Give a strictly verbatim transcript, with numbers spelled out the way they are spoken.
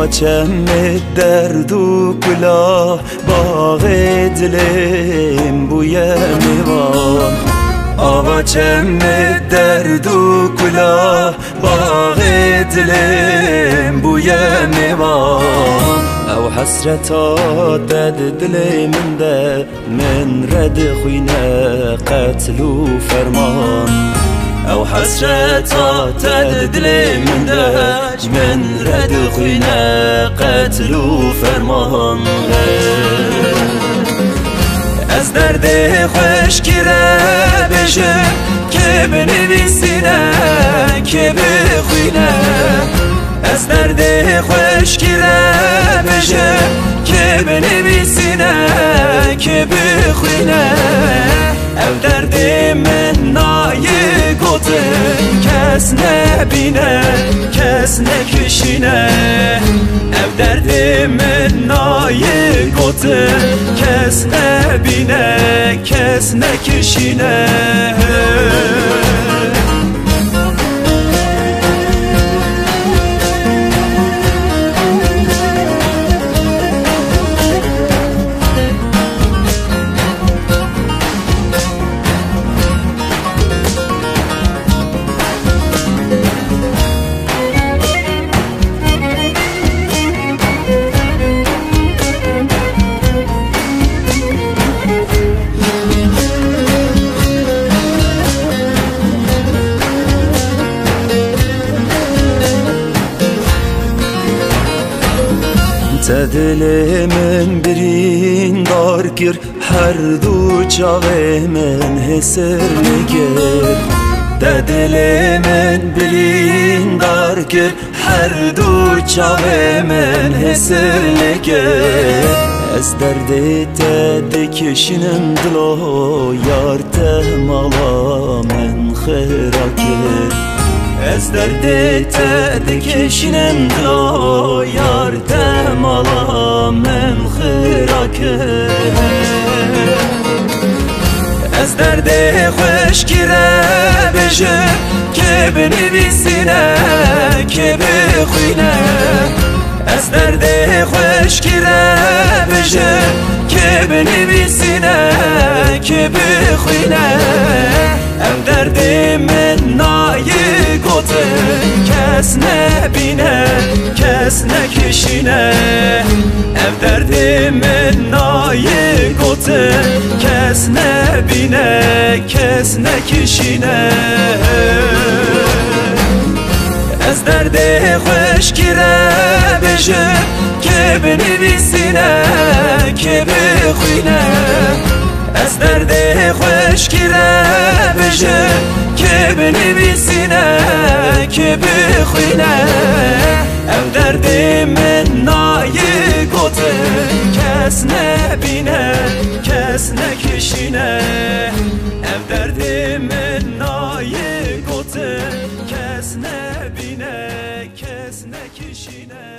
آوا چم درد و کلاه باغ دلم بوی میوان آوا چم درد و کلاه باغ دلم بوی میوان او حسرتا دد دل من ده من رد خوینه قتل و فرمان او حسرتا دد دل من ده من رد خوینه قتل و فرمان از درد خوش گیره بشه که بنویسینه که بخوینه از درد خوش گیره بشه که بنویسینه که بخوینه او درد من نایه گوته کس نبینه کس نکشینه او درد من نایه گوته کس نبینه کس نکشینه دل من برین دار کر هر دو چاوه من حسر نگر دل من برین دار کر هر دو چاوه من حسر نگر از درد تد کشنم دلو یار ته مالا من خیرا کر از درد تد کشنم دلو یار ته مالا من خیرا کر از درد خوش گیره بشه که بنویسینه که بخوینه از درد خوش گیره بشه که بنویسینه که بخوینه او درد من نایه گوته کس نبینه کس نکشینه او درد من نایه گوته کس نبینه کس نکشینه از درد خوش گیره بشه که بنویسینه که بخوینه از درد خوش گیره بشه که بنویسینه که بخوینه او درد من نایه گوته کس نبینه کس نکشینه او درد من نایه گوته کس نبینه کس نکشینه